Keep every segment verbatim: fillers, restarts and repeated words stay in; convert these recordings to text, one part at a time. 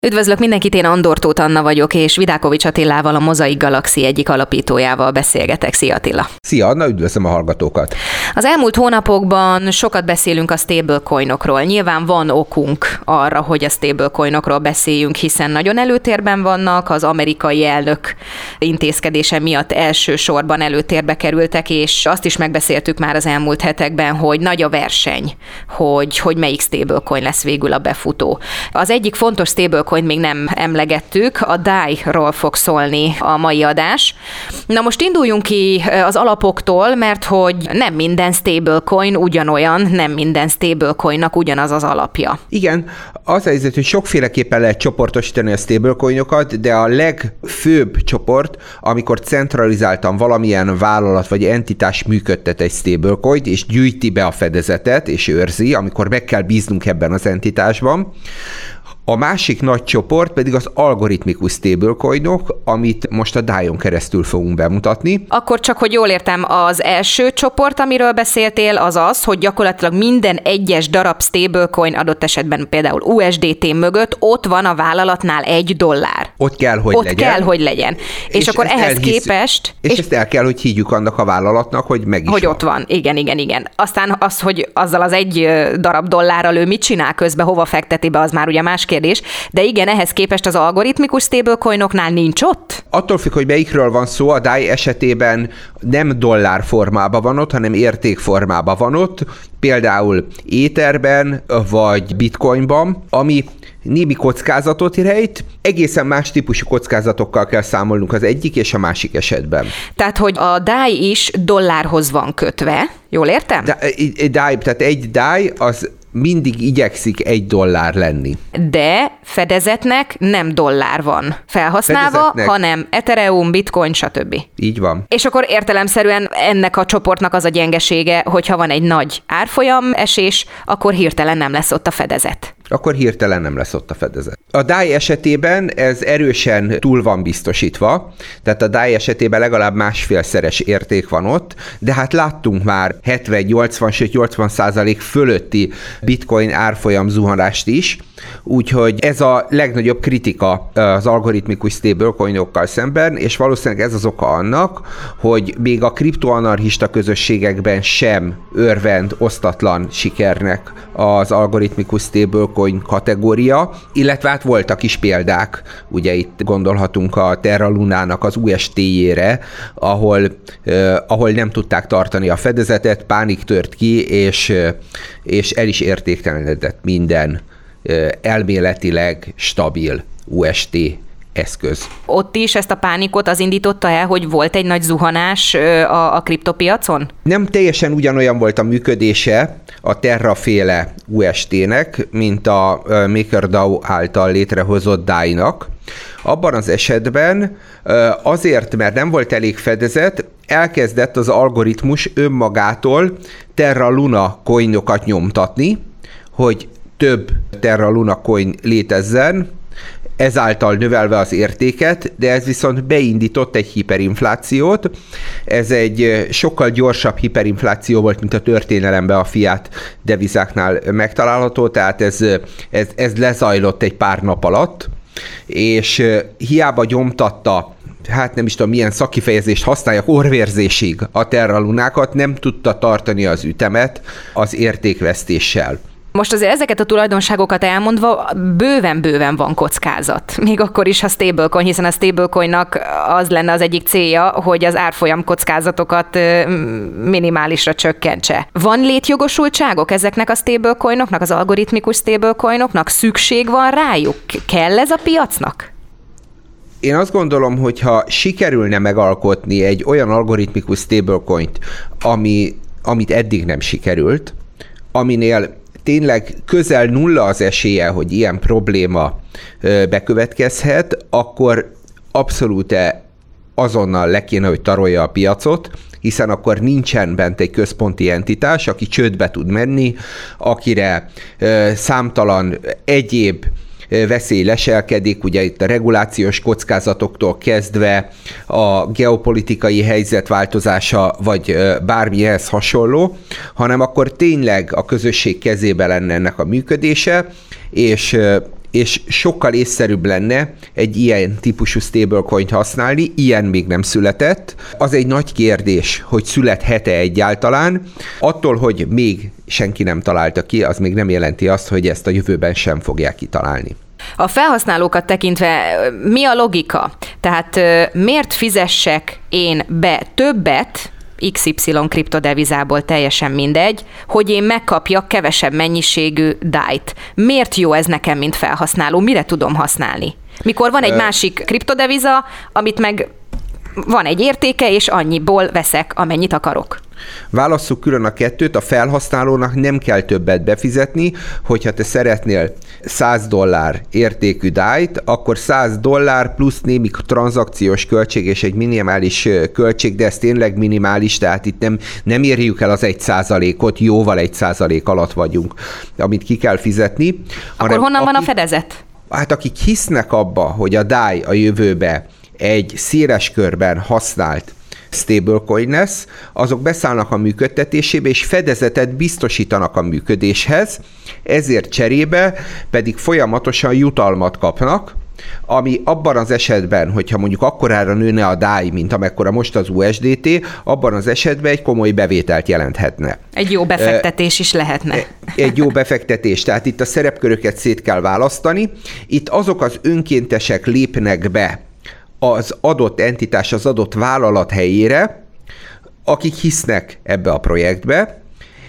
Üdvözlök mindenkit, én Andor Tóth Anna vagyok, és Vidákovics Attilával, a Mozaik Galaxy egyik alapítójával beszélgetek. Szia Attila! Szia Anna, üdvözlöm a hallgatókat! Az elmúlt hónapokban sokat beszélünk a stablecoinokról. Nyilván van okunk arra, hogy a stablecoinokról beszéljünk, hiszen nagyon előtérben vannak, az amerikai elnök intézkedése miatt elsősorban előtérbe kerültek, és azt is megbeszéltük már az elmúlt hetekben, hogy nagy a verseny, hogy, hogy melyik stablecoin lesz végül a befutó. Az egyik fontos stablecoin még nem emlegettük, a dé á i-ról fog szólni a mai adás. Na most induljunk ki az alapoktól, mert hogy nem minden stablecoin ugyanolyan, nem minden stablecoinnak ugyanaz az alapja. Igen, az a helyzet, hogy sokféleképpen lehet csoportosítani a stablecoinokat, de a legfőbb csoport, amikor centralizáltan valamilyen vállalat vagy entitás működtet egy stablecoint, és gyűjti be a fedezetet, és őrzi, amikor meg kell bíznunk ebben az entitásban. A másik nagy csoport pedig az algoritmikus stablecoinok, amit most a dé á i-on keresztül fogunk bemutatni. Akkor csak, hogy jól értem, az első csoport, amiről beszéltél, az az, hogy gyakorlatilag minden egyes darab stablecoin, adott esetben például u es dé té mögött, ott van a vállalatnál egy dollár. Ott kell, hogy ott legyen. Ott kell, hogy legyen. És, és akkor ehhez elhisz... képest... És, és ezt el kell, hogy higgyük annak a vállalatnak, hogy meg is Hogy van. ott van. Igen, igen, igen. Aztán az, hogy azzal az egy darab dollárral ő mit csinál közben, hova fekteti be, az már ugye más kérdés. De igen, ehhez képest az algoritmikus stablecoinoknál nincs ott? Attól függ, hogy melyikről van szó, a dé á i esetében nem dollár formában van ott, hanem érték formában van ott, például étherben vagy bitcoinban, ami némi kockázatot rejt, egészen más típusú kockázatokkal kell számolnunk az egyik és a másik esetben. Tehát, hogy a dé á i is dollárhoz van kötve, jól értem? De, dé á i, tehát egy dé á i az mindig igyekszik egy dollár lenni. De fedezetnek nem dollár van felhasználva, fedezetnek... hanem Ethereum, Bitcoin, stb. Így van. És akkor értelemszerűen ennek a csoportnak az a gyengesége, hogyha van egy nagy árfolyam esés, akkor hirtelen nem lesz ott a fedezet. Akkor hirtelen nem lesz ott a fedezet. A dé á i esetében ez erősen túl van biztosítva, tehát a dé á i esetében legalább másfélszeres érték van ott, de hát láttunk már hetven-nyolcvan, sőt nyolcvan százalék fölötti bitcoin árfolyam zuhanást is, úgyhogy ez a legnagyobb kritika az algoritmikus stablecoinokkal szemben, és valószínűleg ez az oka annak, hogy még a kriptoanarchista közösségekben sem örvend osztatlan sikernek az algoritmikus stablecoin kategória, illetve hát voltak is példák, ugye itt gondolhatunk a Terra Lunának az u es té-jére, ahol, eh, ahol nem tudták tartani a fedezetet, pánik tört ki, és, eh, és el is értéktelenedett minden eh, elméletileg stabil u es té eszköz. Ott is ezt a pánikot az indította el, hogy volt egy nagy zuhanás a, a kriptopiacon? Nem teljesen ugyanolyan volt a működése a Terra-féle u es té-nek, mint a MakerDAO által létrehozott dé á i-nak. Abban az esetben azért, mert nem volt elég fedezet, elkezdett az algoritmus önmagától Terra Luna coinokat nyomtatni, hogy több Terra Luna coin létezzen, ezáltal növelve az értéket, de ez viszont beindított egy hiperinflációt. Ez egy sokkal gyorsabb hiperinfláció volt, mint a történelemben a fiat devizáknál megtalálható, tehát ez, ez, ez lezajlott egy pár nap alatt, és hiába gyomtatta, hát nem is tudom, milyen szakkifejezést használjak, orvérzésig a Terra Lunákat, nem tudta tartani az ütemet az értékvesztéssel. Most azért ezeket a tulajdonságokat elmondva bőven-bőven van kockázat. Még akkor is, ha stablecoin, hiszen a stablecoinnak az lenne az egyik célja, hogy az árfolyam kockázatokat minimálisra csökkentse. Van létjogosultságok ezeknek a stablecoinoknak, az algoritmikus stablecoinoknak? Szükség van rájuk? Kell ez a piacnak? Én azt gondolom, hogy ha sikerülne megalkotni egy olyan algoritmikus stablecoint, ami, amit eddig nem sikerült, aminél tényleg közel nulla az esélye, hogy ilyen probléma bekövetkezhet, akkor abszolút azonnal le kéne, hogy tarolja a piacot, hiszen akkor nincsen bent egy központi entitás, aki csődbe tud menni, akire számtalan egyéb veszély leselkedik, ugye itt a regulációs kockázatoktól kezdve a geopolitikai helyzet változása, vagy bármihez hasonló, hanem akkor tényleg a közösség kezébe lenne ennek a működése, és, és sokkal észszerűbb lenne egy ilyen típusú stablecoint használni, ilyen még nem született. Az egy nagy kérdés, hogy születhet-e egyáltalán. Attól, hogy még senki nem találta ki, az még nem jelenti azt, hogy ezt a jövőben sem fogják kitalálni. A felhasználókat tekintve mi a logika? Tehát miért fizessek én be többet, iksz ipszilon kriptodevizából, teljesen mindegy, hogy én megkapjak kevesebb mennyiségű dájt. Miért jó ez nekem, mint felhasználó? Mire tudom használni? Mikor van egy másik kriptodeviza, amit meg van egy értéke, és annyiból veszek, amennyit akarok. Válasszuk külön a kettőt, a felhasználónak nem kell többet befizetni, hogyha te szeretnél száz dollár értékű dájt, akkor száz dollár plusz némi tranzakciós költség és egy minimális költség, de ez tényleg minimális, tehát itt nem, nem érjük el az egy százalékot, jóval egy százalék alatt vagyunk, amit ki kell fizetni. Akkor honnan aki, van a fedezet? Hát akik hisznek abba, hogy a dáj a jövőbe egy széles körben használt stablecoin lesz, azok beszállnak a működtetésébe, és fedezetet biztosítanak a működéshez, ezért cserébe pedig folyamatosan jutalmat kapnak, ami abban az esetben, hogyha mondjuk akkorára nőne a dáj, mint amekkora most az u es dé té, abban az esetben egy komoly bevételt jelenthetne. Egy jó befektetés is lehetne. Egy jó befektetés, tehát itt a szerepköröket szét kell választani. Itt azok az önkéntesek lépnek be az adott entitás, az adott vállalat helyére, akik hisznek ebbe a projektbe,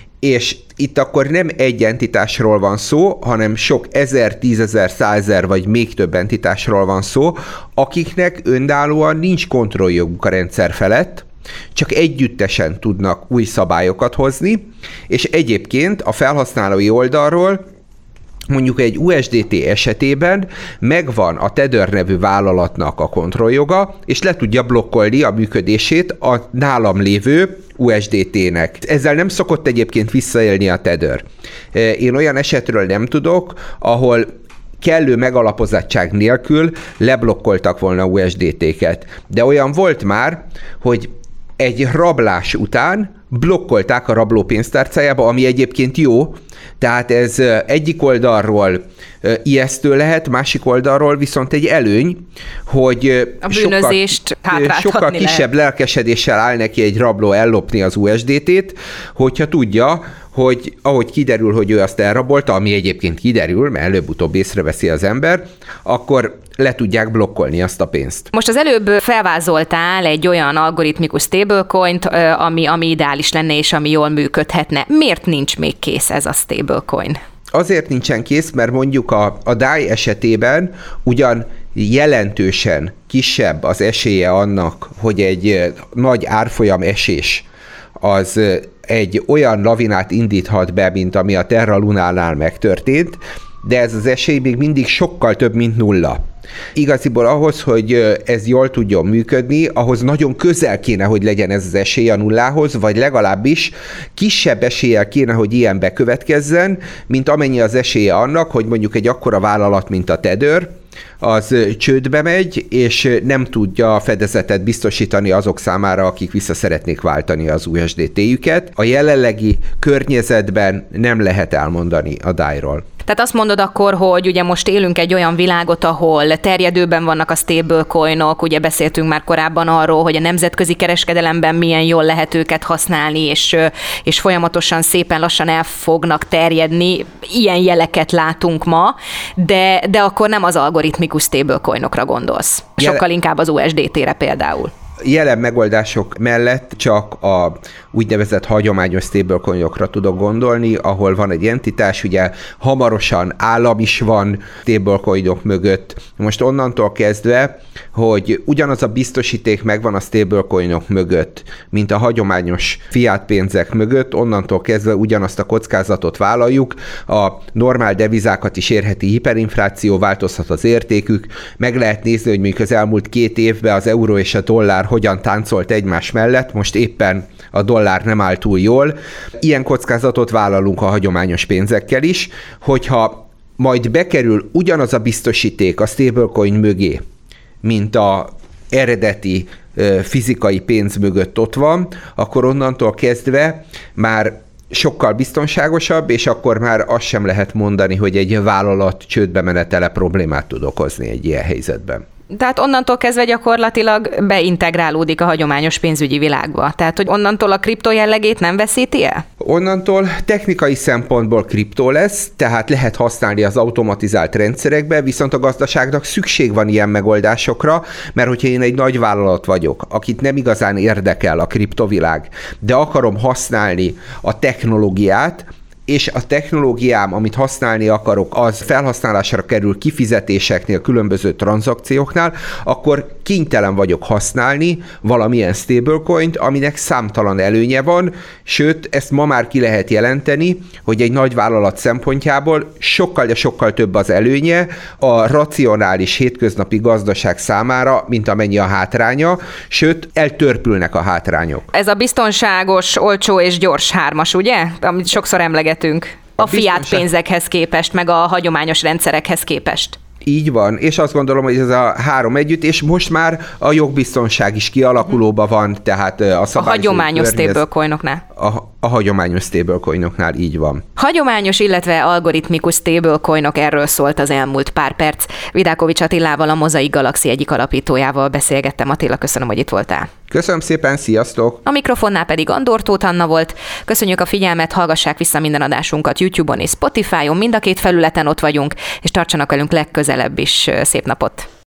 és itt akkor nem egy entitásról van szó, hanem sok ezer, tízezer, százezer vagy még több entitásról van szó, akiknek önállóan nincs kontrolljoguk a rendszer felett, csak együttesen tudnak új szabályokat hozni, és egyébként a felhasználói oldalról mondjuk egy u es dé té esetében megvan a Tether nevű vállalatnak a kontrolljoga, és le tudja blokkolni a működését a nálam lévő u es dé té-nek. Ezzel nem szokott egyébként visszaélni a Tether. Én olyan esetről nem tudok, ahol kellő megalapozottság nélkül leblokkoltak volna u es dé té-ket. De olyan volt már, hogy egy rablás után blokkolták a rabló pénztárcájába, ami egyébként jó, tehát ez egyik oldalról ijesztő lehet, másik oldalról viszont egy előny, hogy a bűnözést sokkal, sokkal kisebb lehet. Lelkesedéssel áll neki egy rabló ellopni az u es dé té-t, hogyha tudja, hogy ahogy kiderül, hogy ő azt elrabolta, ami egyébként kiderül, mert előbb-utóbb észreveszi az ember, akkor le tudják blokkolni azt a pénzt. Most az előbb felvázoltál egy olyan algoritmikus stablecoint, ami, ami ideális lenne, és ami jól működhetne. Miért nincs még kész ez a stablecoin? Azért nincsen kész, mert mondjuk a, a dáj esetében ugyan jelentősen kisebb az esélye annak, hogy egy nagy árfolyam esés az egy olyan lavinát indíthat be, mint ami a Terra Lunánál megtörtént, de ez az esély még mindig sokkal több, mint nulla. Igaziból ahhoz, hogy ez jól tudjon működni, ahhoz nagyon közel kéne, hogy legyen ez az esély a nullához, vagy legalábbis kisebb eséllyel kéne, hogy ilyen bekövetkezzen, mint amennyi az esélye annak, hogy mondjuk egy akkora vállalat, mint a Tether, az csődbe megy, és nem tudja a fedezetet biztosítani azok számára, akik vissza szeretnék váltani az u es dé té-jüket. A jelenlegi környezetben nem lehet elmondani a dájról. Tehát azt mondod akkor, hogy ugye most élünk egy olyan világot, ahol terjedőben vannak a stablecoinok, ugye beszéltünk már korábban arról, hogy a nemzetközi kereskedelemben milyen jól lehet őket használni, és, és folyamatosan szépen lassan el fognak terjedni. Ilyen jeleket látunk ma, de, de akkor nem az algoritmikus stablecoinokra gondolsz. Sokkal Jel- inkább az u es dé té-re például. Jelen megoldások mellett csak a úgynevezett hagyományos stablecoinokra tudok gondolni, ahol van egy entitás, ugye hamarosan állam is van stablecoinok mögött. Most onnantól kezdve, hogy ugyanaz a biztosíték megvan a stablecoinok mögött, mint a hagyományos fiat pénzek mögött, onnantól kezdve ugyanazt a kockázatot vállaljuk, a normál devizákat is érheti hiperinfláció, változhat az értékük, meg lehet nézni, hogy mondjuk az elmúlt két évben az euró és a dollár hogyan táncolt egymás mellett, most éppen a dollár nem áll túl jól. Ilyen kockázatot vállalunk a hagyományos pénzekkel is, hogyha majd bekerül ugyanaz a biztosíték a stablecoin mögé, mint a eredeti fizikai pénz mögött ott van, akkor onnantól kezdve már sokkal biztonságosabb, és akkor már azt sem lehet mondani, hogy egy vállalat csődbe menetele problémát tud okozni egy ilyen helyzetben. Tehát onnantól kezdve gyakorlatilag beintegrálódik a hagyományos pénzügyi világba. Tehát, hogy onnantól a kriptó jellegét nem veszíti el? Onnantól technikai szempontból kriptó lesz, tehát lehet használni az automatizált rendszerekbe, viszont a gazdaságnak szükség van ilyen megoldásokra, mert hogyha én egy nagy vállalat vagyok, akit nem igazán érdekel a kriptovilág, de akarom használni a technológiát, és a technológiám, amit használni akarok, az felhasználásra kerül kifizetéseknél, különböző tranzakcióknál, akkor kénytelen vagyok használni valamilyen stablecoint, aminek számtalan előnye van, sőt, ezt ma már ki lehet jelenteni, hogy egy nagy vállalat szempontjából sokkal, de sokkal több az előnye a racionális hétköznapi gazdaság számára, mint amennyi a hátránya, sőt, eltörpülnek a hátrányok. Ez a biztonságos, olcsó és gyors hármas, ugye? Amit sokszor emlegetünk. A, a fiat pénzekhez képest, meg a hagyományos rendszerekhez képest. Így van, és azt gondolom, hogy ez a három együtt, és most már a jogbiztonság is kialakulóban van, tehát a A hagyományos stablecoinoknál. A, a hagyományos stablecoinoknál így van. Hagyományos, illetve algoritmikus stablecoinok, erről szólt az elmúlt pár perc. Vidákovics Attilával, a Mozaik Galaxy egyik alapítójával beszélgettem. Attila, köszönöm, hogy itt voltál. Köszönöm szépen, sziasztok! A mikrofonnál pedig Andor Tóth Anna volt. Köszönjük a figyelmet, hallgassák vissza minden adásunkat YouTube-on és Spotify-on, mind a két felületen ott vagyunk, és tartsanak velünk legközelebb is. Szép napot!